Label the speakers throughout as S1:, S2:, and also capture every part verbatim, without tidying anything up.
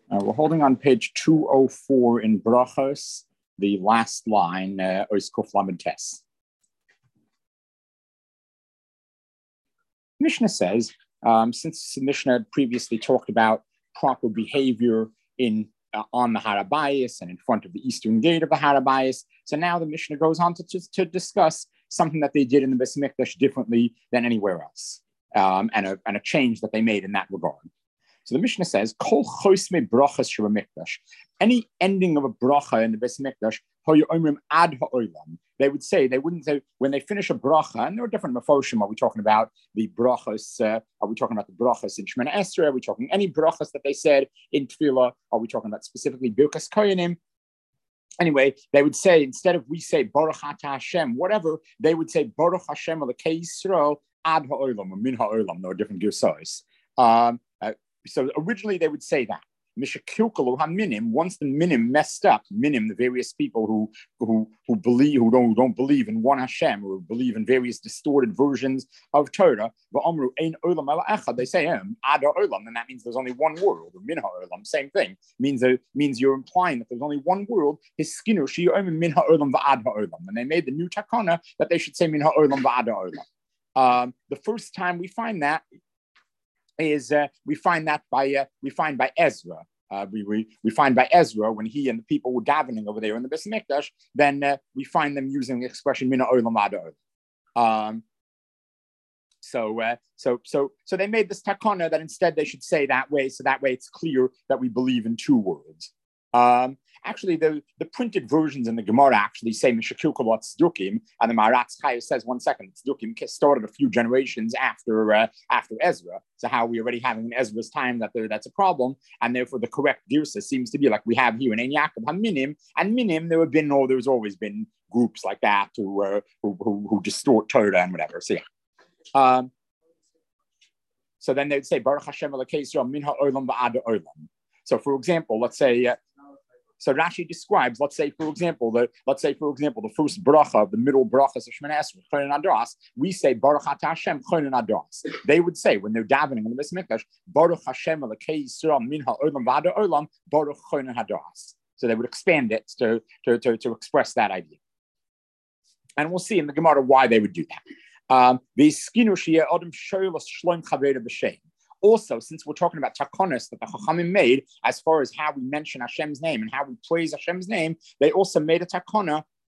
S1: Uh, we're holding on page two oh four in Brachos, the last line, Ois Kuf Lamed Tes. Mishnah says, um, since Mishnah had previously talked about proper behavior in uh, on the Harabayas and in front of the eastern gate of the Harabayas, so now the Mishnah goes on to, to, to discuss something that they did in the Beis Mikdash differently than anywhere else, um, and, a, and a change that they made in that regard. So the Mishnah says, Kol chosme brachas sheba mikdash. Any ending of a bracha in the Beis Mikdash, hoyu omrim ad ha'olam. They would say, they wouldn't say, when they finish a bracha, and there are different mafoshim. Are we talking about the brachas? Uh, are we talking about the brachas in Shemana Esrei? Are we talking any brachas that they said in Tefillah? Are we talking about specifically Birkas Koyanim? Anyway, they would say, instead of we say Baruch Ata Hashem, whatever, they would say Baruch Hashem Elokei Yisrael ad ha'olam, or min ha'olam. There are different girsos. Um, uh, So originally they would say that. Once the minim messed up, minim, the various people who who who believe who don't who don't believe in one Hashem, or believe in various distorted versions of Torah, they say ad ha'olam, and that means there's only one world, or min ha'olam, same thing. Means that means you're implying that there's only one world. His skinu she min ha'olam va'ad ha'olam. And they made the new takana that they should say min ha'olam va'ad ha'olam. Um, the first time we find that is uh, we find that by uh, we find by Ezra. Uh, we, we we find by Ezra when he and the people were davening over there in the Beis Mikdash. Then uh, we find them using the expression mina olam ad olam. Um So uh, so so so they made this takana that instead they should say that way. So that way it's clear that we believe in two worlds. Um, actually, the, the printed versions in the Gemara actually say Mishakil Kolot Tzdukim, and the Maharatz Chaya says one second, Tzdukim started a few generations after uh, after Ezra. So how we already having in Ezra's time that there, that's a problem, and therefore the correct girsa seems to be like we have here in Ein Yaakov HaMinim, and Minim there have been no, there's always been groups like that who uh, who, who who distort Torah and whatever. So yeah. Um, so then they'd say Baruch Hashem Elokei Yisrael min ha'olam va'ad ha'olam. So for example, let's say. Uh, So Rashi describes, let's say, for example, the let's say, for example, the first bracha, the middle brachas of Shemana Esrei, Chonin Adras, we say Baruch Ata Hashem Chonin Adras. They would say when they're davening in the Beis Mikdash, Baruch Hashem Elokei Yisrael min ha'olam v'ad ha'olam Baruch Chonin Adras. So they would expand it to, to, to, to express that idea. And we'll see in the Gemara why they would do that. Um, Also, since we're talking about takonos that the Chachamim made, as far as how we mention Hashem's name and how we praise Hashem's name, they also made a takona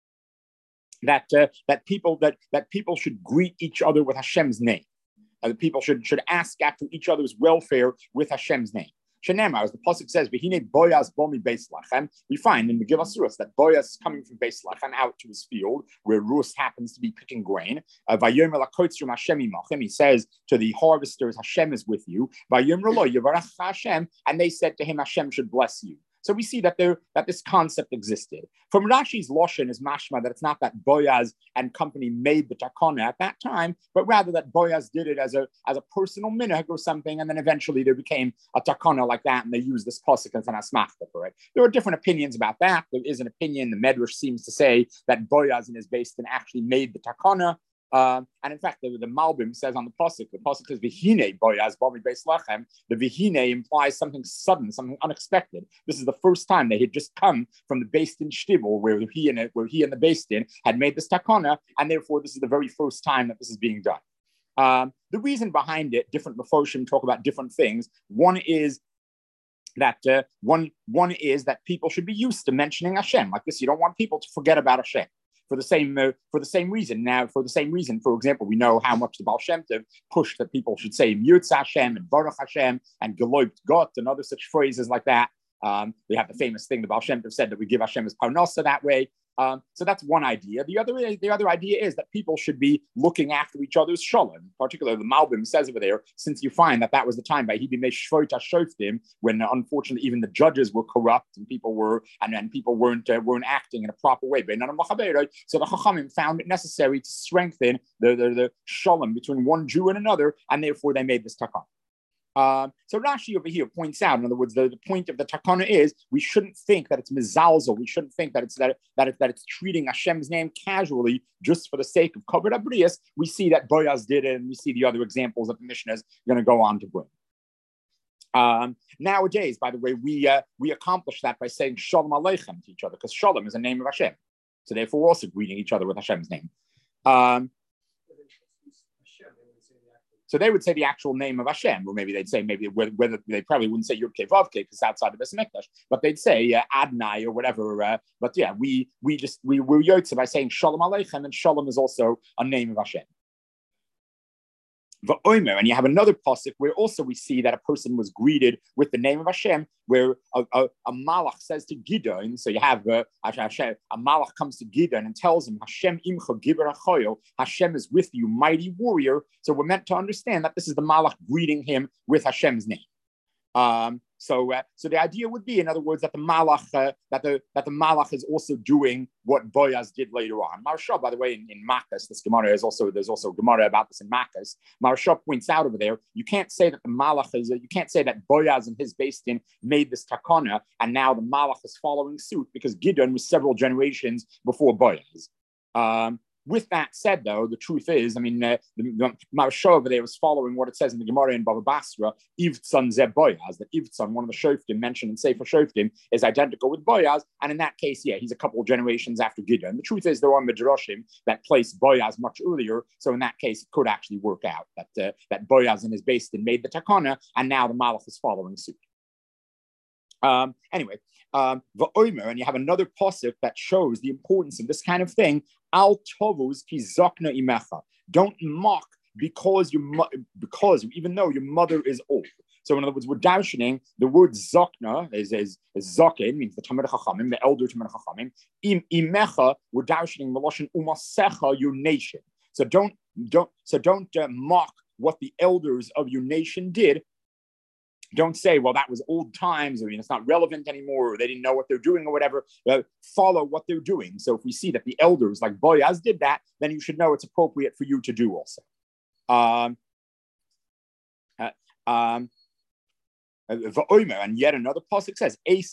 S1: that uh, that people that that people should greet each other with Hashem's name. Uh, that people should should ask after each other's welfare with Hashem's name. Shenema, as the pasuk says, "V'hinei Boaz bomi Beis Lachem." We find in Megillas Ruth that Boaz is coming from Beis Lachem out to his field, where Ruth happens to be picking grain. Uh, Vayomer lakotzrim Hashem imachem. He says to the harvesters, "Hashem is with you." Vayomer lo yivarach Hashem, and they said to him, "Hashem should bless you." So we see that there that this concept existed. From Rashi's Loshen is mashma that it's not that Boaz and company made the takana at that time, but rather that Boaz did it as a as a personal minhag or something, and then eventually there became a takana like that, and they used this pasuk as an asmachta for it. There are different opinions about that. There is an opinion, the Medrash seems to say that Boaz and his beis din actually made the takana. Um, and in fact, the, the Malbim says on the pasuk, the pasuk says "V'hinei Boaz bomi Beis Lachem." The "V'hinei" implies something sudden, something unexpected. This is the first time they had just come from the beis din shtibel, where he and it, where he and the beis din had made this takana, and therefore this is the very first time that this is being done. Um, the reason behind it, different mefoshim talk about different things. One is that uh, one one is that people should be used to mentioning Hashem like this. You don't want people to forget about Hashem. For the same uh, for the same reason. Now, for the same reason, for example, we know how much the Baal Shem Tov pushed that people should say Yirtz Hashem and Baruch Hashem and Gelobt Got and other such phrases like that. Um, we have the famous thing the Baal Shem Tov said that we give Hashem his parnasa that way. Um, so that's one idea. The other, the other idea is that people should be looking after each other's shalom. Particularly, the Malbim says over there, since you find that that was the time by Hibimei Shvot HaShoftim, when uh, unfortunately even the judges were corrupt and people were and, and people weren't uh, weren't acting in a proper way. So the Chachamim found it necessary to strengthen the, the, the shalom between one Jew and another, and therefore they made this takana. Um, so Rashi over here points out, in other words, the, the point of the takana is we shouldn't think that it's mizalzel. We shouldn't think that it's that that it's that it's treating Hashem's name casually just for the sake of kavod abrius. We see that Boaz did it, and we see the other examples that the Mishnah is going to go on to bring. Um, nowadays, by the way, we uh, we accomplish that by saying Shalom Aleichem to each other, because Shalom is a name of Hashem. So therefore, we're also greeting each other with Hashem's name. Um, so they would say the actual name of Hashem, or maybe they'd say maybe whether, whether they probably wouldn't say Yud Kei Vav Kei because it's outside the Beis Hamikdash, but they'd say uh, Adonai or whatever. Uh, but yeah, we we just we we're yotze by saying Shalom Aleichem, and Shalom is also a name of Hashem. V'omer, and you have another pasuk where also we see that a person was greeted with the name of Hashem, where a, a, a malach says to Gideon. So you have uh, Hashem, a malach comes to Gideon and tells him, Hashem imcha giber achoyo, Hashem is with you, mighty warrior. So we're meant to understand that this is the malach greeting him with Hashem's name. Um, so, uh, so the idea would be, in other words, that the malach, uh, that the that the malach is also doing what Boaz did later on. Maharsha, by the way, in, in Makkas, this Gemara is also there's also Gemara about this in Makkas. Maharsha points out over there, you can't say that the malach is, uh, you can't say that Boaz and his Beis Din made this takana, and now the malach is following suit because Gideon was several generations before Boaz. Um, With that said, though, the truth is, I mean, uh, the, the Maharsha over there was following what it says in the Gemara in Baba Basra, Ivtzon Zeb Boaz, that Ivtzon, one of the Shoftim mentioned in Sefer Shoftim, is identical with Boaz, and in that case, yeah, he's a couple of generations after Gideon. The truth is, there are Midrashim that place Boaz much earlier, so in that case, it could actually work out that uh, that Boaz and his Beis Din made the takana, and now the Malach is following suit. Um, anyway, um, and you have another pasuk that shows the importance of this kind of thing. Al tovus ki zokna imecha. Don't mock because you because even though your mother is old. So in other words, we're darshaning the word zokna is is, is zokin, means the Talmid Chachamim, the elder Talmid Chachamim. Im imecha, we're darshaning meloshin umasecha, your nation. So don't don't so don't uh, mock what the elders of your nation did. Don't say, well, that was old times, or you know, it's not relevant anymore, or they didn't know what they're doing, or whatever. Uh, follow what they're doing. So if we see that the elders, like Boaz, did that, then you should know it's appropriate for you to do also. Um, uh, um, and yet another pasuk says, it's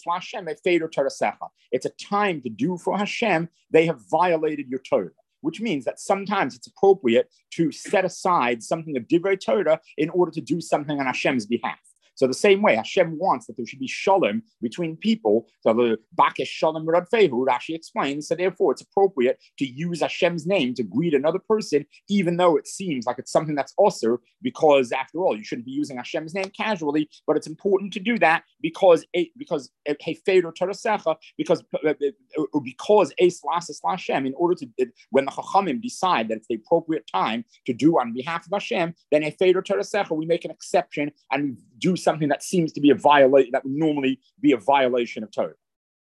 S1: a time to do for Hashem. They have violated your Torah. Which means that sometimes it's appropriate to set aside something of Divrei Torah in order to do something on Hashem's behalf. So the same way Hashem wants that there should be shalom between people. So the Bakesh Shalom Radfehu, Rashi explains. So therefore, it's appropriate to use Hashem's name to greet another person, even though it seems like it's something that's osur, because after all, you shouldn't be using Hashem's name casually. But it's important to do that because because Hefeido Torasecha, because because Eis Lasses Hashem. In order to when the Chachamim decide that it's the appropriate time to do on behalf of Hashem, then Hefeido Torasecha, we make an exception and we do something that seems to be a violation, that would normally be a violation of Torah.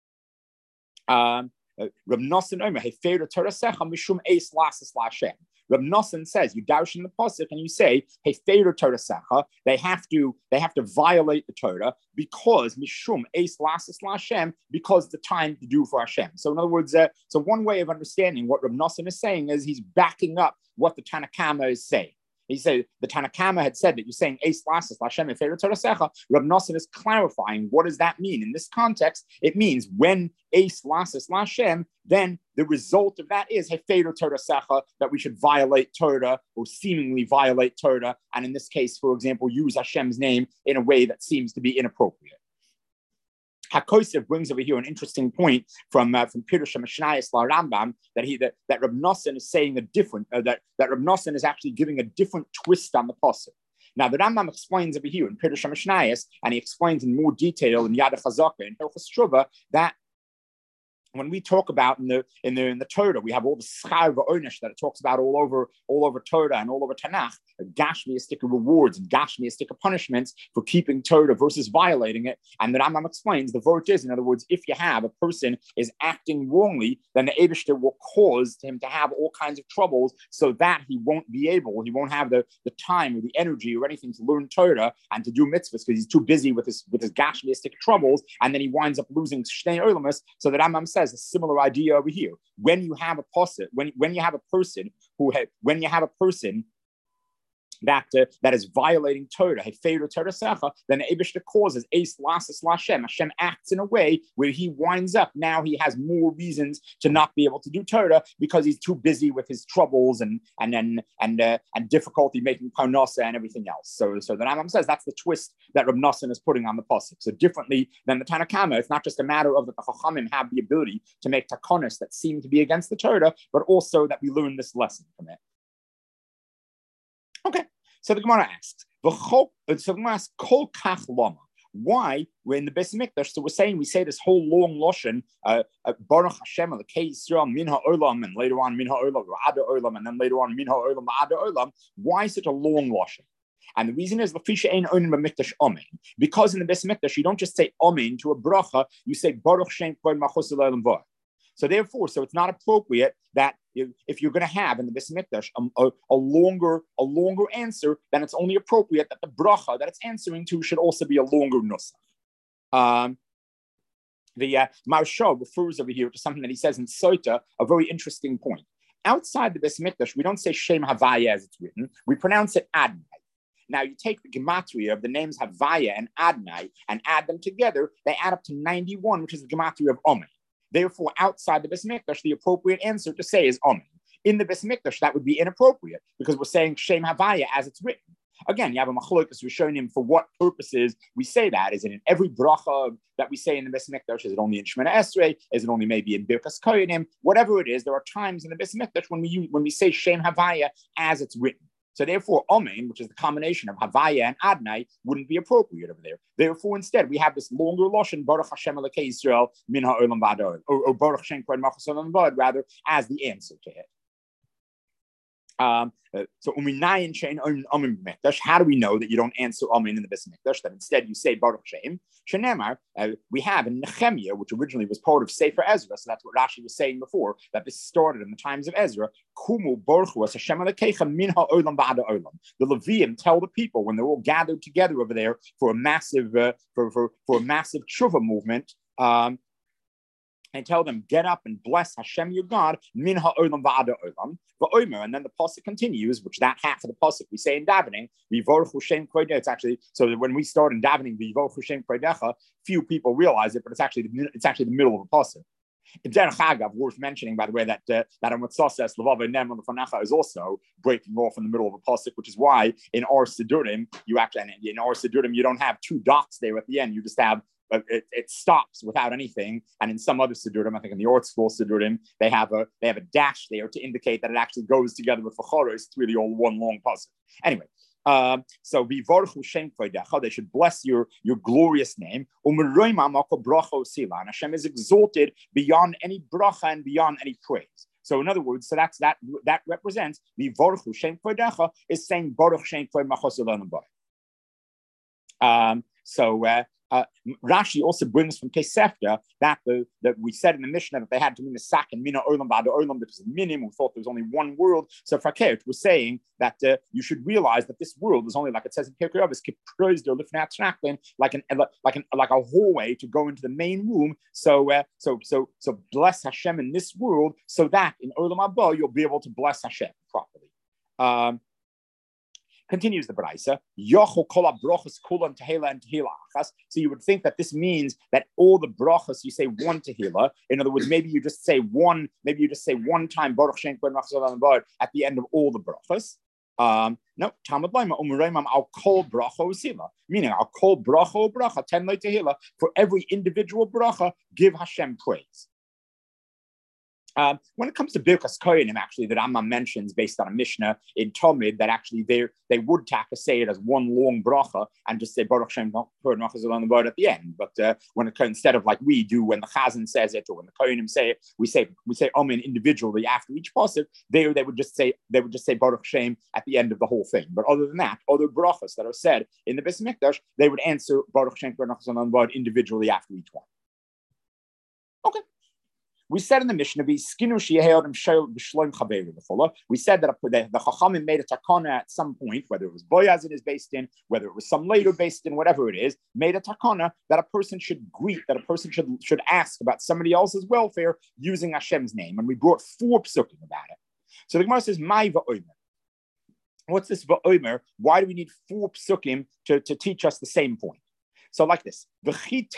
S1: Um, Reb Nosson Omer, Hefeido Torasecha mishum eis lasses laHashem. Reb Nosson says, you dash in the pasuk and you say, Hefeido Torasecha, they have to they have to violate the Torah because mishum eis lasses laHashem, because the time to do for Hashem. So in other words, uh, so one way of understanding what Reb Nosson is saying is he's backing up what the Tanakama is saying. He said the Tanakama had said that you're saying Eis Lasses Lashem Hefeido Torasecha. Reb Nosson is clarifying what does that mean in this context. It means when Eis Lasses Lashem, then the result of that is Hefeido Torasecha, that we should violate Torah or seemingly violate Torah, and in this case, for example, use Hashem's name in a way that seems to be inappropriate. HaKosef brings over here an interesting point from uh, from Pirush HaMishnayos La Rambam that he that, that Reb Nosson is saying a different uh, that that Reb Nosson is actually giving a different twist on the pasuk. Now the Rambam explains over here in Pirush HaMishnayos, and he explains in more detail in Yad HaChazaka and Hilchos Shuvah that when we talk about in the in the in the Torah, we have all the schar v'onesh that it talks about all over all over Torah and all over Tanakh, gashmiistic rewards and gashmiistic punishments for keeping Torah versus violating it. And the Rambam explains the vort is, in other words, if you have a person is acting wrongly, then the Eibishter will cause him to have all kinds of troubles, so that he won't be able, he won't have the, the time or the energy or anything to learn Torah and to do mitzvahs because he's too busy with his with his gashmiistic troubles, and then he winds up losing shnei olamas. So the Rambam says a similar idea over here. When you have a person, when when you have a person who ha- when you have a person that uh, that is violating Torah, then the Eibishter causes Ace Lasses Lashem. Hashem acts in a way where he winds up. Now he has more reasons to not be able to do Torah because he's too busy with his troubles and and and and, uh, and difficulty making parnasa and everything else. So so the Rambam says that's the twist that Reb Nosson is putting on the pasuk. So differently than the Tanakama, it's not just a matter of that the Chachamim have the ability to make takonos that seem to be against the Torah, but also that we learn this lesson from it. Okay, so the Gemara asks, so the Gemara asks, Kol kach lama. Why, we're in the Beis Hamikdash, so we're saying, we say this whole long lashon, uh, uh, Baruch Hashem, Elokei Yisrael, Min ha'olam, and later on, Min ha'olam, V'ada olam, and then later on, Min ha'olam, V'ada olam. Why such a long lashon? And the reason is, L'fisha ein onin b'mikdash amen. Because in the Beis Hamikdash, you don't just say amen to a bracha, you say Baruch Shem Kvod Machos Elolam V'ad. So therefore, so it's not appropriate that if you're going to have in the Beis Hamikdash a, a, a longer a longer answer, then it's only appropriate that the bracha that it's answering to should also be a longer nusach. Um, the uh, Maharsha refers over here to something that he says in Sota, a very interesting point. Outside the Beis Hamikdash, we don't say Shem Havaya as it's written. We pronounce it Adonai. Now you take the gematria of the names Havaya and Adonai and add them together, they add up to ninety-one, which is the gematria of Omen. Therefore, outside the Beis Hamikdash, the appropriate answer to say is Amen. In the Beis Hamikdash, that would be inappropriate because we're saying Shem Havaya as it's written. Again, you have a machlokas who's showing him for what purposes we say that. Is it in every bracha that we say in the Beis Hamikdash? Is it only in Shemona Esrei? Is it only maybe in Birkas Kohanim? Whatever it is, there are times in the Beis Hamikdash when we use, when we say Shem Havaya as it's written. So therefore, Amen, which is the combination of Havaya and Adonai, wouldn't be appropriate over there. Therefore, instead, we have this longer lashon, Baruch Hashem Elokei Yisrael, Min ha'olam v'ad ha'olam, or Baruch Hashem Kvod Machos Elolam V'ad, rather, as the answer to it. Um, uh, so, uminayin shein amen b'mikdash. How do we know that you don't answer amen in the Beis Hamikdash? That instead you say Baruch Shem. Shenemar, uh, we have in Nehemiah, which originally was part of Sefer Ezra. So that's what Rashi was saying before. That this started in the times of Ezra. Kumu Baruch Hu Hashem Elokecha min ha'olam v'ad ha'olam. The Leviim tell the people when they're all gathered together over there for a massive uh, for, for for a massive tshuva movement. Um, And tell them, get up and bless Hashem your God, min ha'olam v'ada olam, v'omer. And then the pasuk continues, which that half of the pasuk we say in davening, v'yivoruchu Shem Kvodecha. It's actually, so that when we start in davening, v'yivoruchu Shem Kvodecha, few people realize it, but it's actually the, it's actually the middle of the pasuk. In Derech Hagav, worth mentioning, by the way, that uh, that Amatzah says Levava Nem on the Fanacha is also breaking off in the middle of a pasuk, which is why in our Sidurim, you actually, in our Sidurim, you don't have two dots there at the end, you just have But it, it stops without anything, and in some other Sidurim, I think in the Ort School Sidurim, they have a they have a dash there to indicate that it actually goes together with Fachoros. It's really all one long pasuk. Anyway, um, so Vivorchu Shem Kvodecha, they should bless your your glorious name. And Hashem is exalted beyond any bracha and beyond any praise. So in other words, so that's that that represents Vivorchu Shem Kvodecha is saying Baruch Shem Kvod Machos Elolam V'ad. Um, so. Uh, Uh, Rashi also brings from Kesefta that the that we said in the Mishnah that they had to mean the sak and mina olam ba'da olam because the minim who thought there was only one world. So Fakert was saying that uh, you should realize that this world is only, like it says in Pirkei Avos, like an like an like a hallway to go into the main room. So uh, so so so bless Hashem in this world, so that in olam haba you'll be able to bless Hashem properly. Um, Continues the Baraisa, Yochel kola brochas kulan tehila and tehila achas. So you would think that this means that all the brochas you say one tehila. In other words, maybe you just say one, maybe you just say one time Baruch Shem Kvod Machos Elolam V'ad at the end of all the brochas. Um, no, Talmud Laima umureimam al kol bracha usila, meaning al kol bracha bracha ten lo tehila. For every individual bracha, give Hashem praise. Um, when it comes to Birkas Kohanim, actually, that Rambam mentions based on a Mishnah in Talmud, that actually they they would taka say it as one long bracha and just say Baruch Shem Kvod Machos Elolam V'ad at the end. But uh, when it instead of like we do when the Chazan says it or when the Kohanim say it, we say we say Amen individually after each pasuk. There they would just say they would just say Baruch Shem at the end of the whole thing. But other than that, other brachas that are said in the Beis Hamikdash, they would answer Baruch Shem Kvod Machos Elolam V'ad individually after each one. We said in the Mishnah, we said that the, the Chachamim made a takana at some point, whether it was Boaz in his based in, whether it was some later based in, whatever it is, made a takana that a person should greet, that a person should, should ask about somebody else's welfare using Hashem's name. And we brought four psukim about it. So the Gemara says, Mai va'omer. What's this va'omer? Why do we need four psukim to, to teach us the same point? So like this, you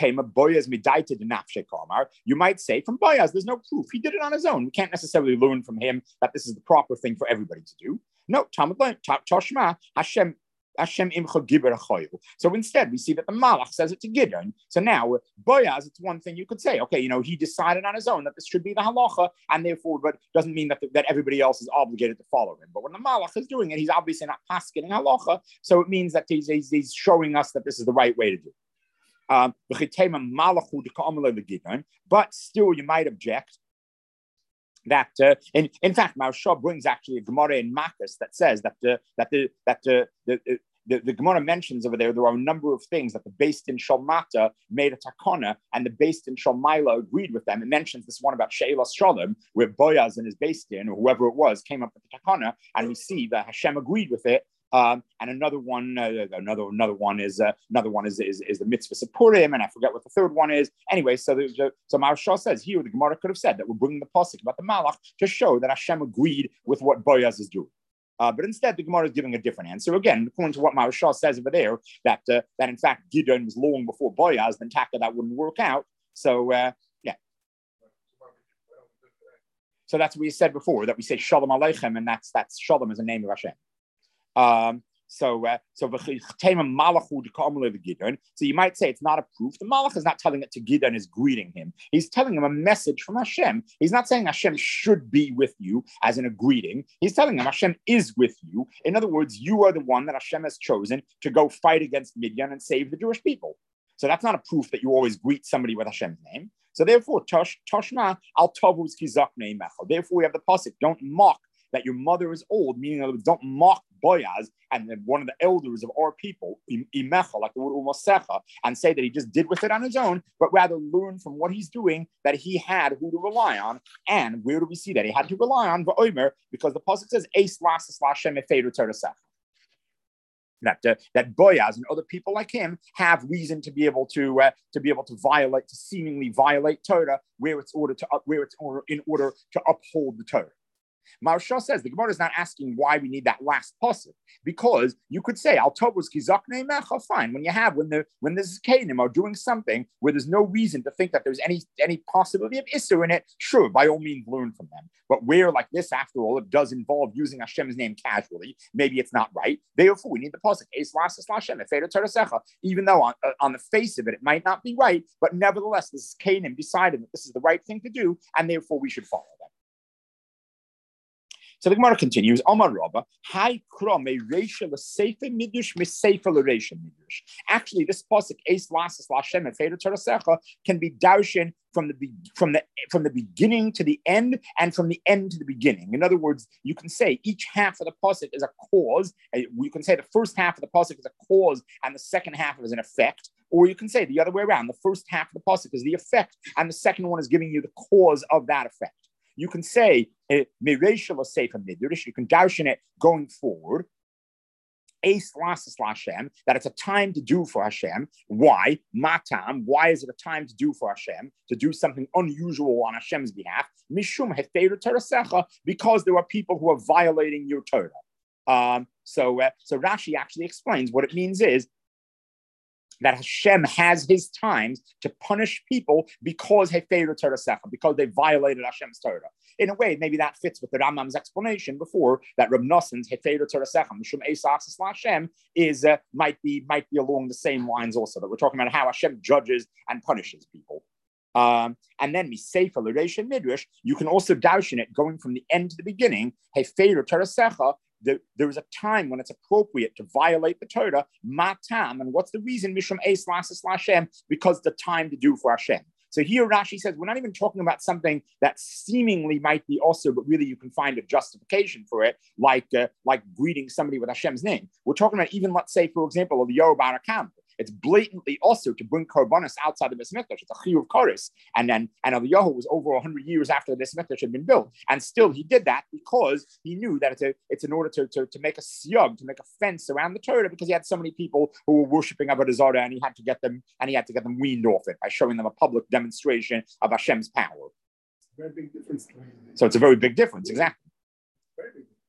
S1: might say from Boaz, there's no proof. He did it on his own. We can't necessarily learn from him that this is the proper thing for everybody to do. No, Toshma, Hashem, Hashem imcha giber achoyl. So instead, we see that the Malach says it to Gideon. So now, Boaz, it's one thing you could say, okay, you know, he decided on his own that this should be the halacha, and therefore, but doesn't mean that, the, that everybody else is obligated to follow him. But when the Malach is doing it, he's obviously not paskening halacha, so it means that he's, he's, he's showing us that this is the right way to do it. Um, but still, you might object that, uh, in, in fact, Maharsha brings actually a Gemara in Makkas that says that uh, that the that uh, the, the the the Gemara mentions over there there are a number of things that the Beis Din Shalmata made a takana and the Beis Din Shalmaila agreed with them. It mentions this one about She'elas Shalom, where Boaz and his Beis Din or whoever it was came up with the takana, and we see that Hashem agreed with it. Um, and another one, uh, another another one is uh, another one is, is is the mitzvah Purim, and I forget what the third one is. Anyway, so there's a, so Maharsha says here the Gemara could have said that we're bringing the pasuk about the Malach to show that Hashem agreed with what Boaz is doing. Uh, but instead, the Gemara is giving a different answer. Again, according to what Maharsha says over there, that uh, that in fact Gideon was long before Boaz, then Taka that wouldn't work out. So uh, yeah. So that's what we said before, that we say Shalom Aleichem, and that's that's Shalom is the name of Hashem. Um, so, uh, so, so you might say it's not a proof. The Malach is not telling it to Gideon, is greeting him. He's telling him a message from Hashem. He's not saying Hashem should be with you as in a greeting. He's telling him Hashem is with you. In other words, you are the one that Hashem has chosen to go fight against Midian and save the Jewish people. So that's not a proof that you always greet somebody with Hashem's name. So therefore, Tosh Toshma al Tavuz Kizak Neimechel. Therefore, we have the pasuk: don't mock that your mother is old, meaning don't mock Boaz and one of the elders of our people, Imecha, like the word Umasecha, and say that he just did with it on his own, but rather learn from what he's doing that he had who to rely on. And where do we see that? He had to rely on Va'omer, because the pasuk says, Eis lasas lashem efeiru terasecha. That uh, that Boaz and other people like him have reason to be able to uh, to be able to violate, to seemingly violate Torah, where it's order to up, where it's order, in order to uphold the Torah. Maharsha says the Gemara is not asking why we need that last pasuk, because you could say al tovus kizaknei mecha. Fine, when you have when the when the Zkanim are doing something where there's no reason to think that there's any any possibility of issur in it, sure, by all means learn from them. But where like this, after all, it does involve using Hashem's name casually, maybe it's not right. Therefore, we need the pasuk Eis lasas lashem efeiru terasecha. Even though on, uh, on the face of it, it might not be right, but nevertheless, the Zkanim decided that this is the right thing to do, and therefore we should follow them. So the Gemara continues, Amar Rabba, Hai Krom a Reisha l'Seifa Midrash Miseifa l'Reisha Midrash. Actually, this pasuk Eis lasas lashem efeiru terasecha can be darshan from the from the from the beginning to the end, and from the end to the beginning. In other words, you can say each half of the pasuk is a cause. You can say the first half of the pasuk is a cause, and the second half is an effect. Or you can say the other way around: the first half of the pasuk is the effect, and the second one is giving you the cause of that effect. You can say Mireisha l'Seifa Midrash. You can darshan it going forward. Eis lasas lashem, that it's a time to do for Hashem. Why? Matam. Why is it a time to do for Hashem? To do something unusual on Hashem's behalf. Mishum hefeiru terasecha, because there are people who are violating your Torah. Um, so, uh, so Rashi actually explains what it means is that Hashem has his times to punish people because hefeiru terasecha, because they violated Hashem's Torah. In a way, maybe that fits with the Rambam's explanation before, that Reb Noson's hefeiru terasecha mishum eis lasas lashem is uh, might be might be along the same lines also, that we're talking about how Hashem judges and punishes people. Um, and then miseifa l'reisha midrash, you can also darshan it going from the end to the beginning. Hefeiru terasecha. The, there is a time when it's appropriate to violate the Torah, matam, and what's the reason? Mishum eis lasas lashem, because the time to do for Hashem. So here Rashi says we're not even talking about something that seemingly might be also, but really you can find a justification for it, like uh, like greeting somebody with Hashem's name. We're talking about even, let's say, for example, the Eliyahu bar Akam. It's blatantly also to bring korbanos outside the Beis Mikdash. It's a chiyuv koris, and then and Eliyahu was over a hundred years after the Beis Mikdash had been built, and still he did that because he knew that it's a, it's in order to, to, to make a siyug, to make a fence around the Torah, because he had so many people who were worshiping Avodah Zarah, and he had to get them and he had to get them weaned off it by showing them a public demonstration of Hashem's power.
S2: It's a very big difference.
S1: So it's a very big difference, exactly.
S2: Very big.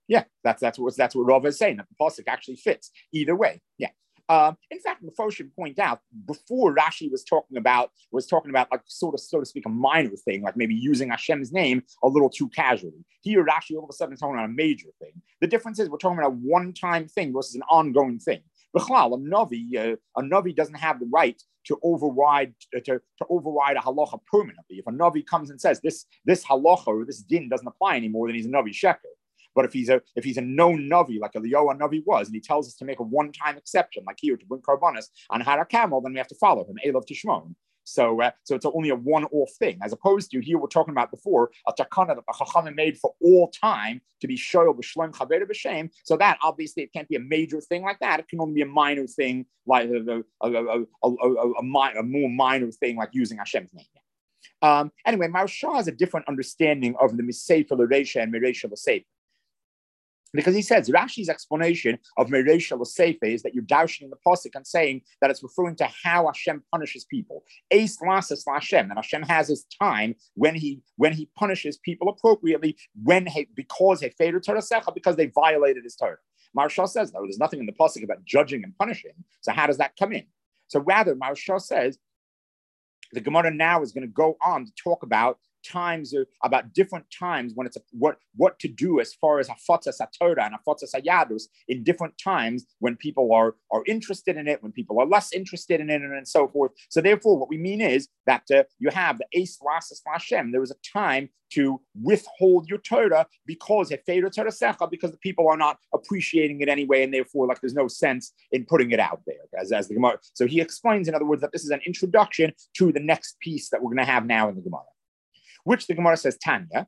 S1: Yeah, that's that's what that's what Rava is saying. That the pasuk actually fits either way. Yeah. Um, in fact, Mephosh should point out before Rashi was talking about was talking about like sort of so to speak a minor thing, like maybe using Hashem's name a little too casually. Here, Rashi all of a sudden is talking about a major thing. The difference is we're talking about a one-time thing versus an ongoing thing. B'chlal, a navi, uh, a navi doesn't have the right to override uh, to, to override a halacha permanently. If a navi comes and says this this halacha or this din doesn't apply anymore, then he's a navi sheker. But if he's a if he's a known navi like Eliyahu navi was, and he tells us to make a one-time exception, like here to bring karbanos on Har HaKamel, then we have to follow him. Elav Tishmon. So, uh, so it's only a one-off thing, as opposed to here we're talking about before a takana that the Chachamim made for all time to be shoyel b'shlem chaver b'shem. So that obviously it can't be a major thing like that. It can only be a minor thing, like a, a, a, a, a, a, a more minor thing, like using Hashem's name. Um, anyway, Maharsha has a different understanding of the Misefer L'Reisha and Mereisha L'Sefer. Because he says Rashi's explanation of Mereisha L'Sefer is that you're dashing the pasuk and saying that it's referring to how Hashem punishes people. Eis lasas Hashem, that Hashem has his time when he when he punishes people appropriately when he, because he feiru Torasecha, because they violated his Torah. Maharsha says no, there's nothing in the pasuk about judging and punishing. So how does that come in? So rather, Maharsha says the Gemara now is going to go on to talk about times uh, about different times when it's a, what what to do as far as hafatzas haTorah and hafatzas hayadus in different times when people are are interested in it, when people are less interested in it, and, and so forth. So therefore, what we mean is that uh, you have the Eis Lasas Lashem. There was a time to withhold your Torah because hefeiru Torasecha, because the people are not appreciating it anyway, and therefore, like there's no sense in putting it out there. As as the Gemara. So he explains, in other words, that this is an introduction to the next piece that we're going to have now in the Gemara, which the Gemara says, Tanya,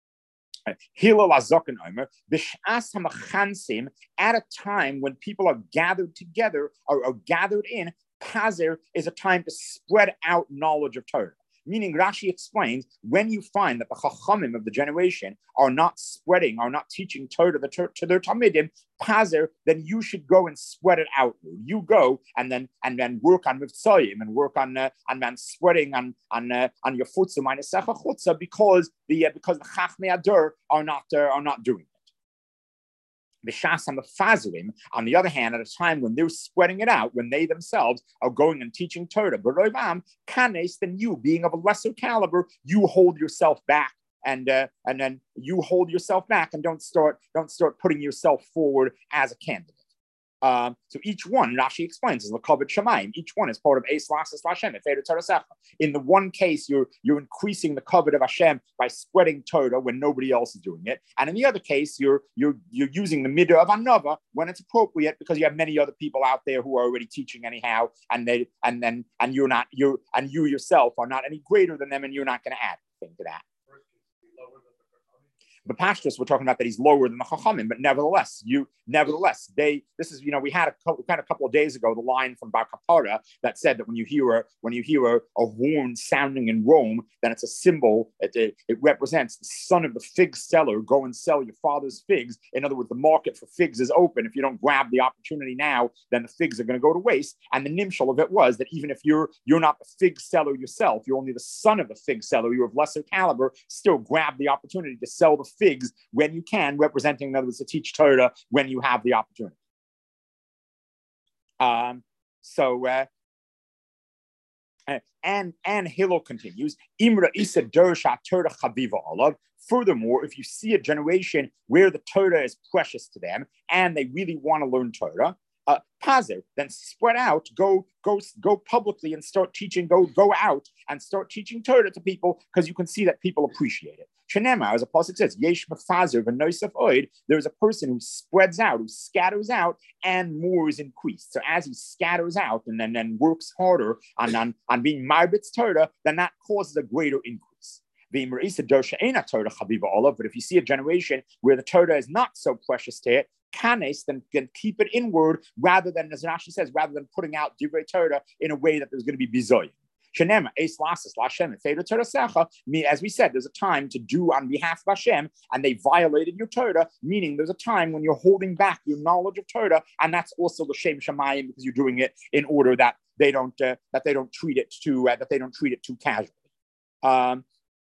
S1: Hillel Azokin Omer, B'sh'as HaMachansim, at a time when people are gathered together or are gathered in, Pazer is a time to spread out knowledge of Torah. Meaning, Rashi explains, when you find that the Chachamim of the generation are not spreading, are not teaching Torah to, to their Talmidim, Pazer, then you should go and spread it out. You go and then and then work on Mivtzayim and work on uh, and then spreading on on uh, on your Futzah minus Secha Chutzah because the uh, because the Chachmei Ador are not uh, are not doing it. B'shas HaMefazerim, on the other hand, at a time when they're spreading it out, when they themselves are going and teaching Torah, B'roivam, Kanes, then you, being of a lesser caliber, you hold yourself back, and uh, and then you hold yourself back and don't start don't start putting yourself forward as a candidate. Um, so each one, Rashi explains, is l'kavod shamayim. Each one is part of Eis Lasas Lashem, Efeiru Torasecha. In the one case, you're you're increasing the kavod of Hashem by spreading Torah when nobody else is doing it, and in the other case, you're you're you're using the midah of anava when it's appropriate because you have many other people out there who are already teaching anyhow, and they and then and you're not you and you yourself are not any greater than them, and you're not going to add anything to that. But Pashtus, we're talking about that he's lower than the Chachamim, but nevertheless, you, nevertheless, they, this is, you know, we had a couple, kind of a couple of days ago, the line from Bar Kapara that said that when you hear a, when you hear a, a horn sounding in Rome, then it's a symbol, it, it, it represents the son of the fig seller, go and sell your father's figs. In other words, the market for figs is open. If you don't grab the opportunity now, then the figs are going to go to waste. And the nimshal of it was that even if you're, you're not the fig seller yourself, you're only the son of the fig seller, you're of lesser caliber, still grab the opportunity to sell the figs when you can, representing, in other words, to teach Torah when you have the opportunity. Um, so, uh, and and Hillel continues, Imra Isa Dersha Torah Chaviva Olav. Furthermore, if you see a generation where the Torah is precious to them and they really want to learn Torah, uh, Pazer, then spread out, go, go, go publicly and start teaching, go, go out and start teaching Torah to people because you can see that people appreciate it. Shenema, as a pasuk says, Yesh Mefazer v'Nosef Oid, there is a person who spreads out, who scatters out, and more is increased. So as he scatters out and then, then works harder on, on, on being Marbit's Torah, then that causes a greater increase. But if you see a generation where the Torah is not so precious to it, Kanes, then can keep it inward rather than, as Rashi says, rather than putting out Divrei Torah in a way that there's going to be bizoyim. Shenema, Eis Lasas, Lashem, Efeiru Torasecha, as we said, there's a time to do on behalf of Hashem, and they violated your Torah, meaning there's a time when you're holding back your knowledge of Torah, and that's also the Shem Shamayim because you're doing it in order that they don't uh, that they don't treat it too uh, that they don't treat it too casually. Um,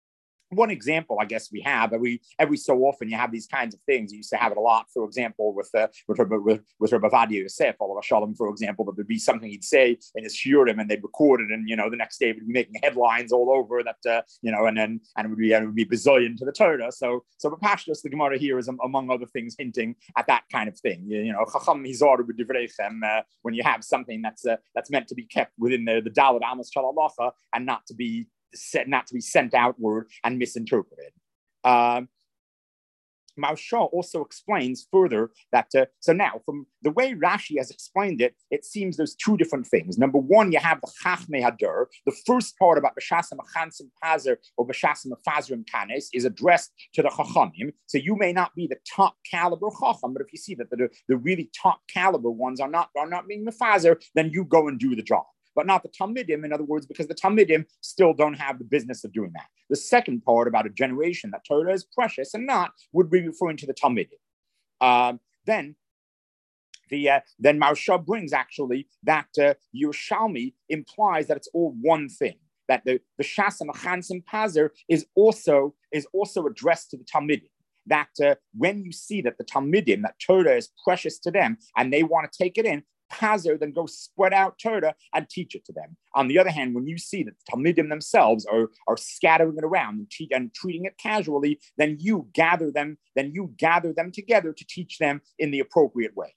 S1: one example, I guess we have every every so often you have these kinds of things. You used to have it a lot, for example, with uh, with with with Rabbi Vadia Yosef, Allah Shalom, for example, that would be something he'd say in his shiurim, and they'd record it, and you know the next day it would be making headlines all over that, uh, you know, and then and it would be and it would be bazillion to the Torah. So so B'Pashtus, the Gemara here is among other things hinting at that kind of thing. You, you know, Chacham Hizaru b'Divreichem, uh, when you have something that's uh, that's meant to be kept within the the Daled Amos Shalalacha and not to be not to be sent outward and misinterpreted. Um, Maharsha also explains further that, uh, so now, from the way Rashi has explained it, it seems there's two different things. Number one, you have the Chachmei Hadur. The first part about B'Shasam Achansim Pazer or B'Shasam Afazrim Kanes is addressed to the Chachamim. So you may not be the top caliber Chacham, but if you see that the, the really top caliber ones are not, are not being Mefazer, then you go and do the job. But not the Talmidim, in other words, because the Talmidim still don't have the business of doing that. The second part about a generation that Torah is precious and not would be referring to the Talmidim. Um, then the uh, then Maharsha brings actually that uh, Yerushalmi implies that it's all one thing. That the the Shas Machansim Pazer is also is also addressed to the Talmidim. That uh, when you see that the Talmidim, that Torah is precious to them, and they want to take it in, Pazer, then go spread out Torah and teach it to them. On the other hand, when you see that the Talmidim themselves are, are scattering it around and, te- and treating it casually, then you gather them, then you gather them together to teach them in the appropriate way.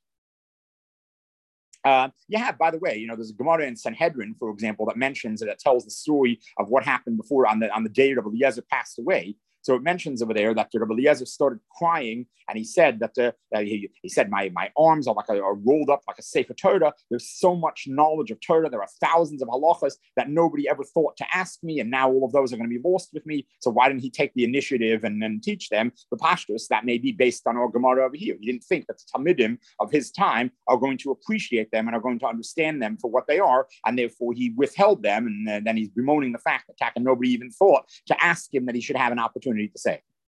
S1: Uh, you have, by the way, you know, there's a Gemara in Sanhedrin, for example, that mentions that tells the story of what happened before on the on the day that Eliezer passed away. So it mentions over there that Rabbi Eliezer started crying, and he said that uh, uh, he, he said, my, my arms are like a, are rolled up like a Sefer Torah. There's so much knowledge of Torah. There are thousands of halachas that nobody ever thought to ask me, and now all of those are going to be lost with me. So why didn't he take the initiative and then teach them? The pashtus, that may be based on our Gemara over here. He didn't think that the Talmidim of his time are going to appreciate them and are going to understand them for what they are, and therefore he withheld them, and uh, then he's bemoaning the fact that Taka nobody even thought to ask him that he should have an opportunity to say.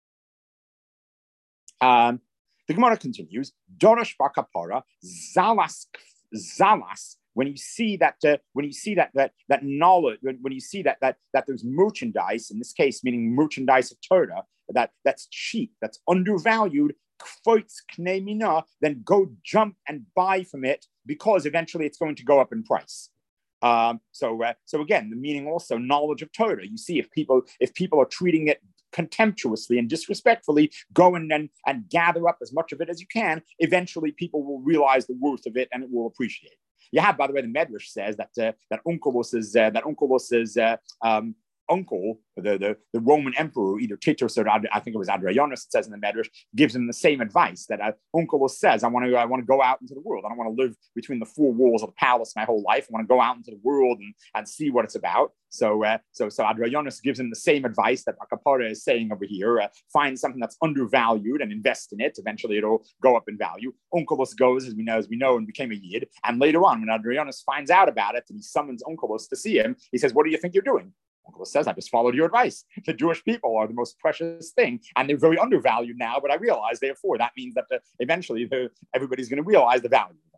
S1: Um, the Gemara continues, Dorosh bar kapara, zalas, zalas, when you see that, uh, when you see that, that, that knowledge, when, when you see that, that, that there's merchandise, in this case, meaning merchandise of Torah, that, that's cheap, that's undervalued, then go jump and buy from it, because eventually it's going to go up in price. Um, so, uh, so again, the meaning also knowledge of Torah. You see, if people if people are treating it contemptuously and disrespectfully, go in and, and gather up as much of it as you can. Eventually, people will realize the worth of it and it will appreciate it. You have, by the way, the Medrash says that uh, that Onkelos is uh, that Onkelos is uh, um, uncle, the, the, the Roman emperor, either Titus or Ad, I think it was Adrianus, it says in the Medrash, gives him the same advice that uh, Onkelos says, I want to I want to go out into the world. I don't want to live between the four walls of the palace my whole life. I want to go out into the world and, and see what it's about. So, uh, so, so Adrianus gives him the same advice that Akapara is saying over here. Uh, find something that's undervalued and invest in it. Eventually, it'll go up in value. Onkelos goes, as we know, as we know, and became a yid. And later on, when Adrianus finds out about it and he summons Onkelos to see him, he says, "What do you think you're doing?" Onkelos says, "I just followed your advice. The Jewish people are the most precious thing, and they're very undervalued now. But I realize, therefore, that means that the, eventually the, everybody's going to realize the value of them."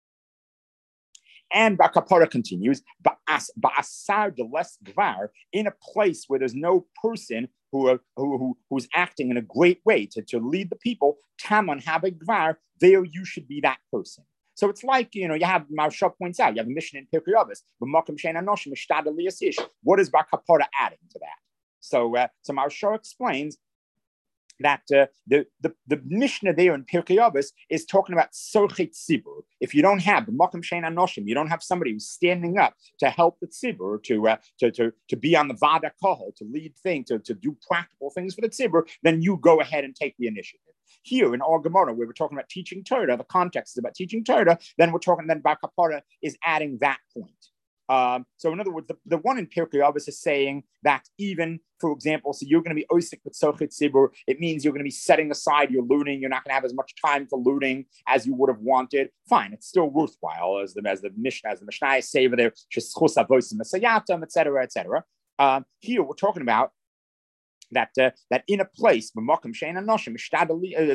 S1: And Bakapara continues, Ba'asar de les gvar, in a place where there's no person who, are, who, who who's acting in a great way to, to lead the people, Taman habe gvar, there you should be that person. So it's like, you know, you have, Maharsha points out, you have a mission in Pirkei Avos, what is Bakapara adding to that? So, uh, so Maharsha explains that uh, the, the, the Mishnah there in Pirkei Avos is talking about Sorchet Tzibur. If you don't have the Makom Shein Anoshim, you don't have somebody who's standing up to help the Tzibur, to, uh, to, to, to be on the Vada Kohol, to lead things, to, to do practical things for the Tzibur, then you go ahead and take the initiative. Here in our Gemara, where we're talking about teaching Torah, the context is about teaching Torah, then we're talking, then Bar Kapara is adding that point. Um, so in other words, the, the one in Pirkei Avos is saying that even, for example, so you're going to be osik with Sorchet Tzibur, it means you're going to be setting aside your looting, you're not going to have as much time for looting as you would have wanted. Fine, it's still worthwhile, as the as the Mishnah, as the Mishnah say over there, Sheschus Avos Mesayatam, et cetera, et cetera. Um, here we're talking about that uh, that in a place,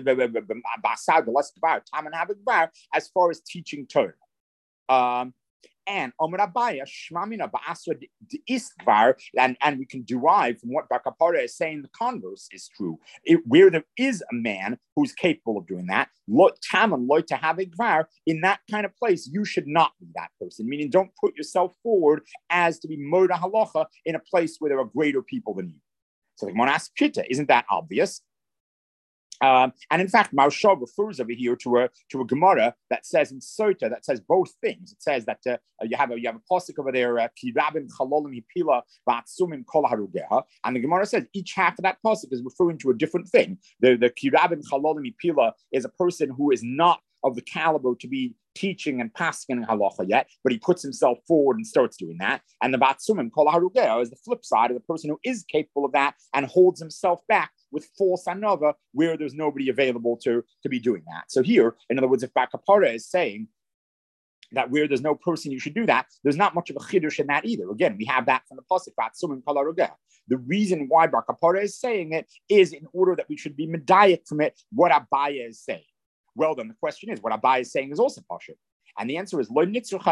S1: as far as teaching Torah. Um, And Omer Shmamina Ba'asra Isvar, and and we can derive from what Bar Kapara is saying the converse is true. It, where there is a man who's capable of doing that, Taman Loy to have a Gvar, in that kind of place, you should not be that person. Meaning, don't put yourself forward as to be Moda Halacha in a place where there are greater people than you. So the Gemara asks Pshita, isn't that obvious? Um, and in fact, Maharsha refers over here to a to a Gemara that says in Sota that says both things. It says that uh, you have a you have a pasuk over there, Kirabim Chalolim Hipila Ba'atsumim Kol Harugeha, and the Gemara says each half of that pasuk is referring to a different thing. The the Kirabim Chalolim Hipila is a person who is not of the caliber to be teaching and passing halacha yet, but he puts himself forward and starts doing that. And the Batsumim Kol Harugeo is the flip side of the person who is capable of that and holds himself back with false anova where there's nobody available to, to be doing that. So here, in other words, if Bar Kapara is saying that where there's no person you should do that, there's not much of a chiddush in that either. Again, we have that from the pasuk Batsumim Kol Harugeo. The reason why Bar Kapara is saying it is in order that we should be medayik from it what Abaya is saying. Well, then the question is, what Abai is saying is also Pasha. And the answer is, the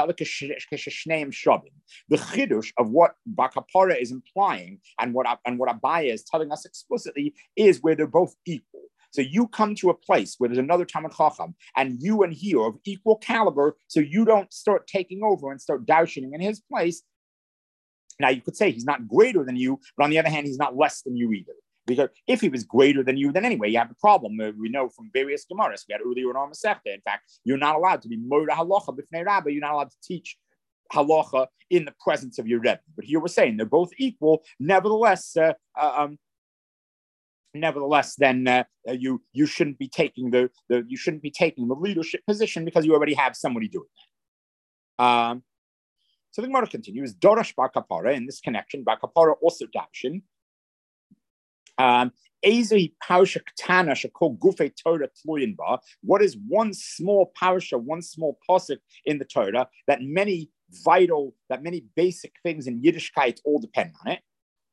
S1: chiddush of what Bar Kapara is implying and what, and what Abai is telling us explicitly is where they're both equal. So you come to a place where there's another Talmid Chacham and you and he are of equal caliber, so you don't start taking over and start doushing in his place. Now, you could say he's not greater than you, but on the other hand, he's not less than you either. Because if he was greater than you, then anyway, you have a problem. Uh, we know from various Gemaras we had earlier in our Masechta. In fact, you're not allowed to be Moda Halacha b'fnei Rabbi. You're not allowed to teach Halacha in the presence of your Rebbe. But here we're saying they're both equal. Nevertheless, uh, uh, um, nevertheless, then uh, you you shouldn't be taking the, the you shouldn't be taking the leadership position because you already have somebody doing that. Um, so the Gemara continues. Dorash Bar Kapara in this connection. Bar Kapara also darshan. Um, what is one small parasha, one small pasuk in the Torah that many vital, that many basic things in Yiddishkeit all depend on it?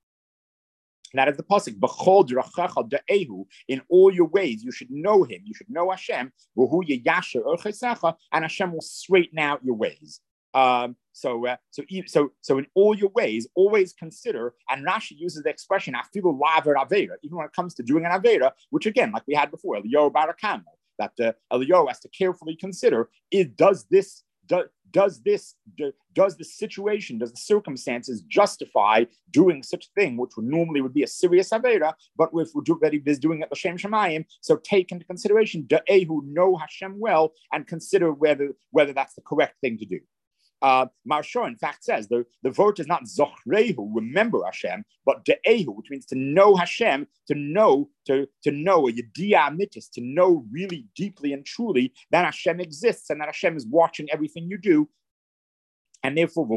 S1: And that is the pasuk, B'chol drachecha da'ehu, in all your ways you should know him, you should know Hashem, v'hu yeyasher orchesecha, and Hashem will straighten out your ways. Um, so, uh, so, so, so, in all your ways, always consider. And Rashi uses the expression "afilu laver avera," even when it comes to doing an avera, which again, like we had before, Eliyahu Barakamo, that uh, Eliyahu has to carefully consider: is does this do, does this do, does the situation, does the circumstances justify doing such a thing, which would normally would be a serious avera, but if we're do, that he is doing it l'shem shamayim, so take into consideration da'ehu, know Hashem well, and consider whether whether that's the correct thing to do. Uh, Maharsha, in fact, says the, the word is not zochrehu, remember Hashem, but de'ehu, which means to know Hashem, to know, to, to know, a yediyah amitis, to know really deeply and truly that Hashem exists and that Hashem is watching everything you do. And therefore,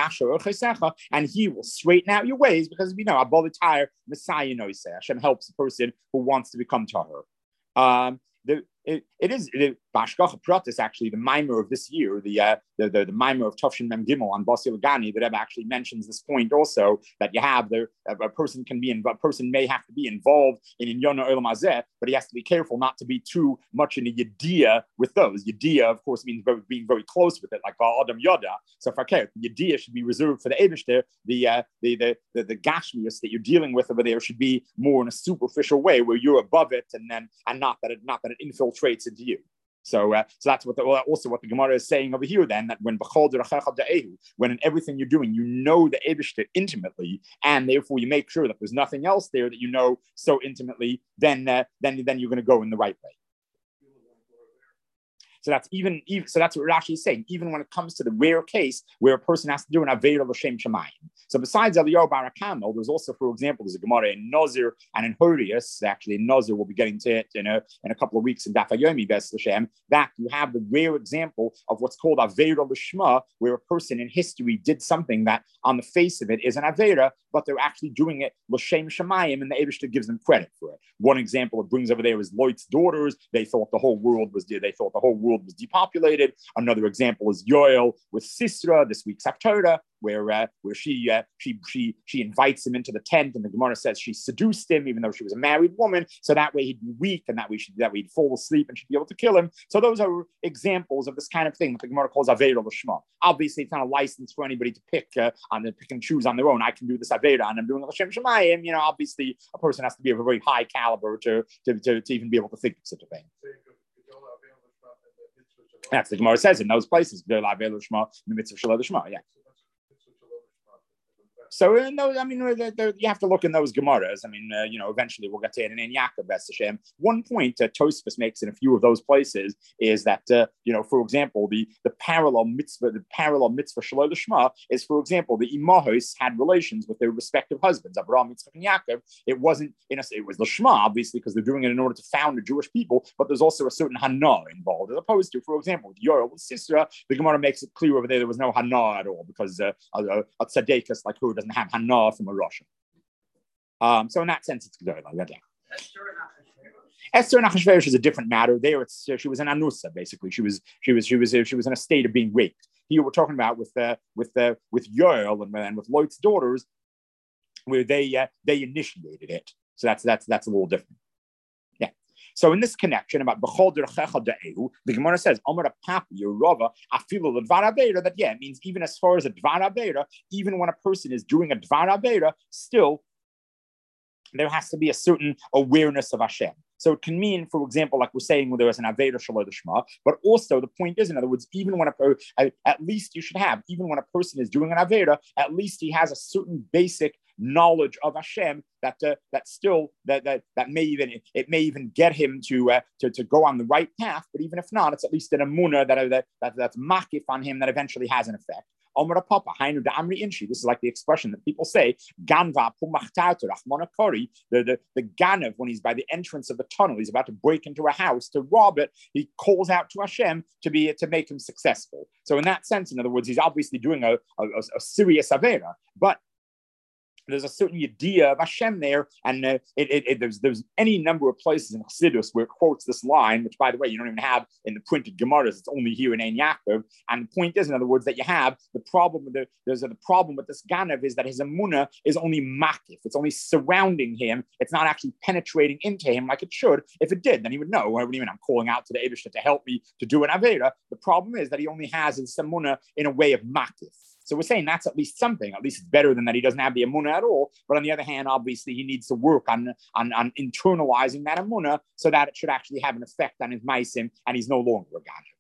S1: and he will straighten out your ways because we know, Abolitar, Messiah knows, Hashem helps the person who wants to become Tahor. Um, the, it, it is the Bashkacha Pratis, actually, the mimer of this year, the uh, the, the the mimer of Tafshin Mem Gimel on Basi Lagani, that Rebbe actually mentions this point also, that you have the a person can be in, a person may have to be involved in Inyona Olam Hazeh, but he has to be careful not to be too much in a Yediyah with those. Yediyah, of course, means very, being very close with it, like Adam Yoda. So for care, Yediyah should be reserved for the Eibishter. The uh, the the the, the Gashmius that you're dealing with over there should be more in a superficial way, where you're above it, and then and not that it not that it infiltrates into you. So, uh, so that's what the, also what the Gemara is saying over here. Then that when when in everything you're doing, you know the Eibishter intimately, and therefore you make sure that there's nothing else there that you know so intimately. Then, uh, then, then you're going to go in the right way. So that's even, even so that's what Rashi is saying. Even when it comes to the rare case where a person has to do an avera l'shem shamayim. So besides Eliyahu Barakamo, there's also, for example, there's a Gemara in Nazir and in Horius. Actually, in Nazir, we'll be getting to it in a in a couple of weeks in Daf Yomi Bes L'Shem. That you have the rare example of what's called avera l'shma, where a person in history did something that, on the face of it, is an avera, but they're actually doing it l'shem shamayim, and the Eibishter gives them credit for it. One example it brings over there is Lot's daughters. They thought the whole world was they thought the whole world world was depopulated. Another example is Yoel with Sisra, this week's Haftarah, where uh, where she uh, she she she invites him into the tent, and the Gemara says she seduced him, even though she was a married woman, so that way he'd be weak, and that way she, that way he'd fall asleep, and she'd be able to kill him. So those are examples of this kind of thing that the Gemara calls Avera L'Shma. Obviously, it's not a license for anybody to pick uh, on the pick and choose on their own. I can do this Avera, and I'm doing L'Shem Shemayim. You know, obviously, a person has to be of a very high caliber to to, to, to even be able to think of such a thing. That's the Gemara says in those places. Yeah. So, uh, no, I mean, they're, they're, you have to look in those Gemaras. I mean, uh, you know, eventually we'll get to it in Yaakov, Bes Hashem. One point uh, Tosfos makes in a few of those places is that, uh, you know, for example, the, the parallel mitzvah, the parallel mitzvah Shalom Lishma is, for example, the Imahos had relations with their respective husbands, Abraham, Yitzchak, and Yaakov. It wasn't, in a, it was Lishma, obviously, because they're doing it in order to found a Jewish people, but there's also a certain Hana involved, as opposed to, for example, with Yoel, with Sisra, the Gemara makes it clear over there there was no Hana at all, because uh, a, a, a tzaddikus like her doesn't have Hana from a Russian. Um, so in that sense, it's good. Like that, yeah. Esther and Achashverosh is a different matter. There, it's uh, she was an anusa basically. She was she was she was uh, she was in a state of being raped. Here we're talking about with uh, with uh, with Yoel and, and with Lot's daughters, where they uh, they initiated it. So that's that's that's a little different. Yeah. So in this connection about B'chol Derchecha De'ehu, the Gemara says Amar Papi Rava Afilu L'Dvar Aveira, that yeah, it means even as far as a Dvar Aveira, even when a person is doing a Dvar Aveira, still there has to be a certain awareness of Hashem. So it can mean, for example, like we're saying, when there is an Aveda Shalom Lishma, but also the point is, in other words, even when a at least you should have, even when a person is doing an Aveda, at least he has a certain basic knowledge of Hashem that uh, that still that that that may even it may even get him to uh, to to go on the right path. But even if not, it's at least an emunah that that, that that's makif on him that eventually has an effect. Papa, This is like the expression that people say, Ganva the, the, the Ganav, when he's by the entrance of the tunnel, he's about to break into a house to rob it, he calls out to Hashem to be to make him successful. So in that sense, in other words, he's obviously doing a, a, a serious Avera, but there's a certain idea of Hashem there, and uh, it, it, it, there's there's any number of places in Chassidus where it quotes this line, which, by the way, you don't even have in the printed Gemaras. It's only here in Ein Yaakov. And the point is, in other words, that you have the problem with the there's a, the problem with this Ganav is that his emunah is only makif. It's only surrounding him. It's not actually penetrating into him like it should. If it did, then he would know. What do you mean? I'm calling out to the Eibishter to help me to do an Avera. The problem is that he only has his emunah in a way of makif. So we're saying that's at least something. At least it's better than that he doesn't have the emunah at all. But on the other hand, obviously, he needs to work on, on, on internalizing that emunah so that it should actually have an effect on his maisim, and he's no longer a ganav.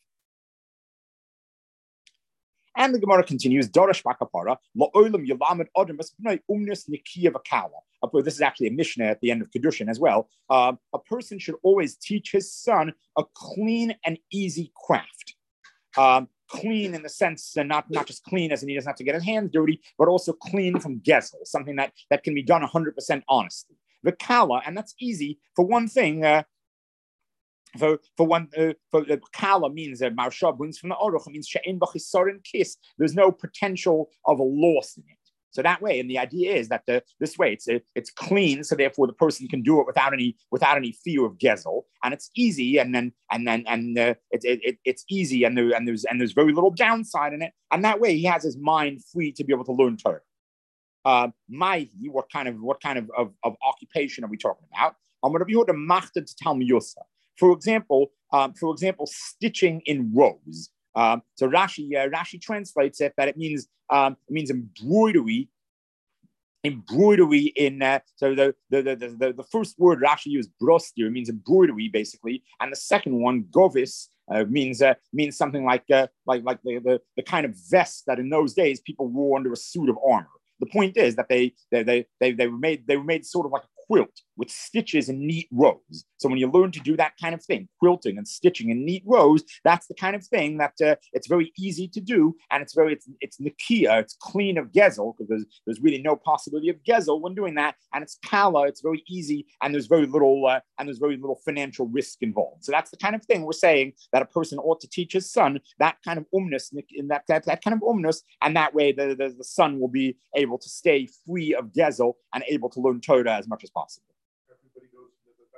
S1: And the Gemara continues, Dorash Bakapara, La'olam Yalamed Adam B'Sipnei Umnus Nikiya V'Kala. This is actually a Mishnah at the end of Kedushin as well. Um, a person should always teach his son a clean and easy craft. Um, Clean in the sense, uh, not, not just clean as in he doesn't have to get his hands dirty, but also clean from gezel, something that, that can be done one hundred percent honestly. The kala, and that's easy for one thing. Uh, for for one, uh, for the uh, kala means uh, marsha brings from the oruch. It means she'en b'chisarin kiss. There's no potential of a loss in it. So that way, and the idea is that the, this way it's it's clean, so therefore the person can do it without any without any fear of gezel, and it's easy, and then and then and uh, it's it, it, it's easy, and there and there's and there's very little downside in it, and that way he has his mind free to be able to learn Torah. Uh, Maihi, what kind of what kind of, of, of occupation are we talking about? I'm going to be able to machta to Talmud Yosa. For example, um, for example, stitching in rows. Um, so Rashi uh, Rashi translates it that it means um, it means embroidery, embroidery in. Uh, so the the, the the the first word Rashi used brostir means embroidery basically, and the second one govis uh, means uh, means something like uh, like like the, the the kind of vest that in those days people wore under a suit of armor. The point is that they they they they, they were made they were made sort of like a quilt with stitches in neat rows. So when you learn to do that kind of thing, quilting and stitching in neat rows, that's the kind of thing that uh, it's very easy to do, and it's very it's it's nikia, it's clean of gezel, because there's there's really no possibility of gezel when doing that, and it's kala, it's very easy, and there's very little uh, and there's very little financial risk involved. So that's the kind of thing we're saying that a person ought to teach his son, that kind of umnus, in that, that that kind of umnus, and that way the, the the son will be able to stay free of gezel and able to learn Torah as much as possible.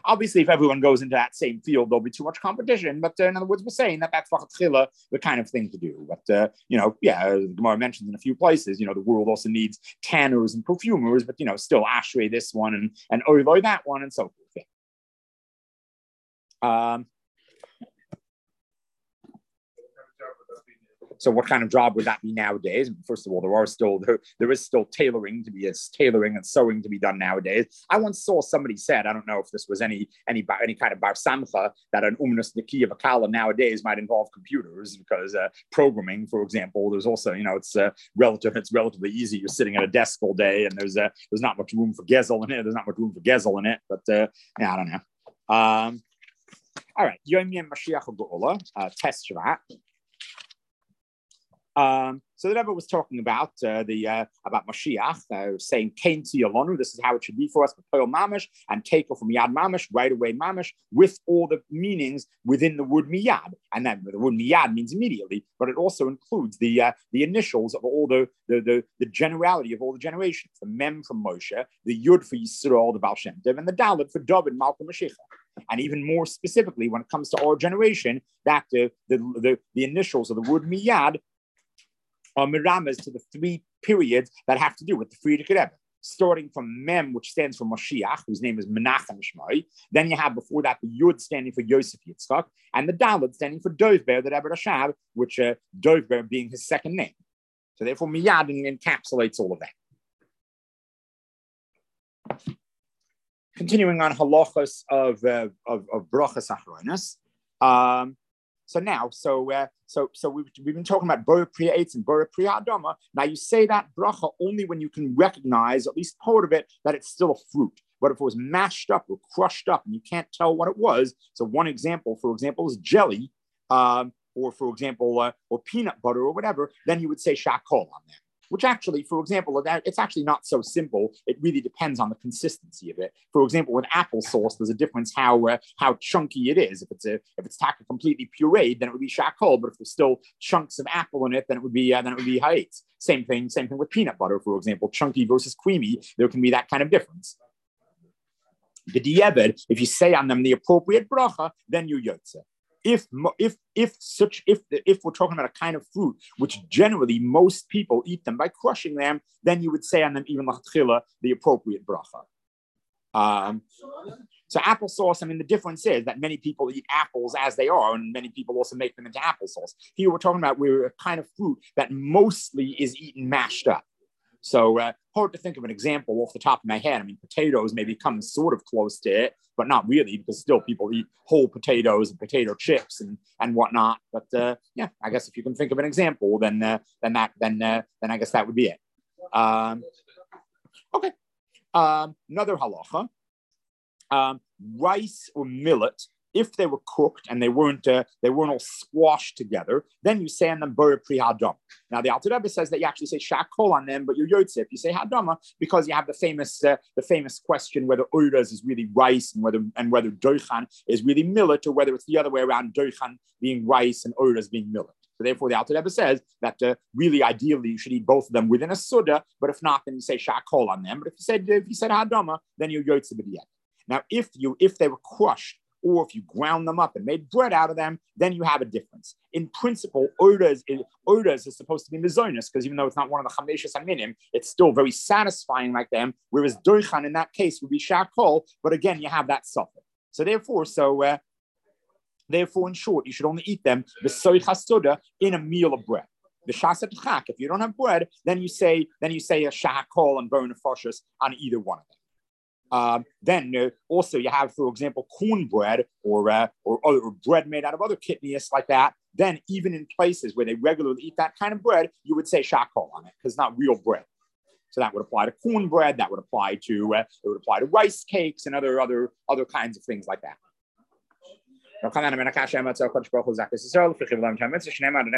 S1: Obviously, if everyone goes into that same field, there'll be too much competition. But uh, in other words, we're saying that that's the kind of thing to do. But, uh, you know, yeah, the Gemara mentions in a few places, you know, the world also needs tanners and perfumers, but, you know, still Ashrei this one and, and Oiloi that one and so forth. Yeah. Um, So what kind of job would that be nowadays? First of all, there are still there, there is still tailoring to be as tailoring and sewing to be done nowadays. I once saw somebody said, I don't know if this was any any any kind of bar samcha, that an umnus nikiya vakala nowadays might involve computers because uh, programming, for example, there's also, you know, it's uh, relative it's relatively easy. You're sitting at a desk all day and there's uh, there's not much room for gezel in it. There's not much room for gezel in it, but uh, yeah, I don't know. Um, all right, Yom Yom Mashiach Geula, uh, test Shvat. Um, so the Rebbe was talking about uh, the uh, about Mashiach, uh, saying "Kain Tziyalonu." This is how it should be for us, Poil Mamish, and take off from Yad Mamish, right away Mamish, with all the meanings within the word Miyad, and then the word Miyad means immediately, but it also includes the uh, the initials of all the, the the the generality of all the generations. The Mem from Moshe, the Yud for Yisrael, the Baal Shem Tov, and the Dalet for David, Malcolm Mashiach. And even more specifically, when it comes to our generation, that the the the, the initials of the word Miyad are miramas to the three periods that have to do with the Frierdiker Rebbe, starting from Mem, which stands for Mashiach, whose name is Menachem Shmoi. Then you have before that the Yud standing for Yosef Yitzchak, and the Dalet standing for Dovber, the Rebbe Rashab, which uh, Dovber being his second name. So therefore, Miyad encapsulates all of that. Continuing on halachas of uh, of, of brachas achronos. Um, So now, so uh, so so we've, we've been talking about Bora Priya Eitz and Bora Priya Adama. Now you say that bracha only when you can recognize, at least part of it, that it's still a fruit. But if it was mashed up or crushed up and you can't tell what it was, so one example, for example, is jelly, um, or for example, uh, or peanut butter or whatever, then you would say shakol on that. Which actually, for example, it's actually not so simple. It really depends on the consistency of it. For example, with applesauce, there's a difference how uh, how chunky it is. If it's a if it's taka completely pureed, then it would be shakol. But if there's still chunks of apple in it, then it would be uh, then it would be ha'etz. Same thing, same thing with peanut butter. For example, chunky versus creamy, there can be that kind of difference. The dieved, if you say on them the appropriate bracha, then you yotze. If if if such if if we're talking about a kind of fruit which generally most people eat them by crushing them, then you would say on them even l'chatchila the appropriate bracha. Um, so applesauce. I mean, the difference is that many people eat apples as they are, and many people also make them into applesauce. Here we're talking about we're a kind of fruit that mostly is eaten mashed up. So uh, hard to think of an example off the top of my head. I mean, potatoes maybe come sort of close to it, but not really, because still people eat whole potatoes and potato chips and, and whatnot. But uh, yeah, I guess if you can think of an example, then uh, then that then uh, then I guess that would be it. Um, okay, um, another halacha: um, rice or millet. If they were cooked and they weren't uh, they weren't all squashed together, then you say on them Bora Pri Hadama. Now the Alter Rebbe says that you actually say shakol on them, but you're yotze if you say Hadama, because you have the famous uh, the famous question whether oiras is really rice and whether and whether doichan is really millet, or whether it's the other way around, doichan being rice and oiras being millet. So therefore, the Alter Rebbe says that uh, really ideally you should eat both of them within a suda, but if not, then you say shakol on them. But if you said if you said Hadama, then you're yotze b'diyet. Now if you if they were crushed, or if you ground them up and made bread out of them, then you have a difference. In principle, odas is, odas is supposed to be mizonis, because even though it's not one of the chameshes aminim, it's still very satisfying like them, whereas doichan in that case would be shakol, but again, you have that suffix. So therefore, so uh, therefore, in short, you should only eat them b'soich hasoda in a meal of bread. The shasat chak, if you don't have bread, then you say then you say a shakol and burn a foshes on either one of them. Um, then uh, also you have, for example, cornbread or, uh, or or bread made out of other kidneys like that. Then even in places where they regularly eat that kind of bread, you would say shakol on it because it's not real bread. So that would apply to cornbread. That would apply to uh, it would apply to rice cakes and other other other kinds of things like that.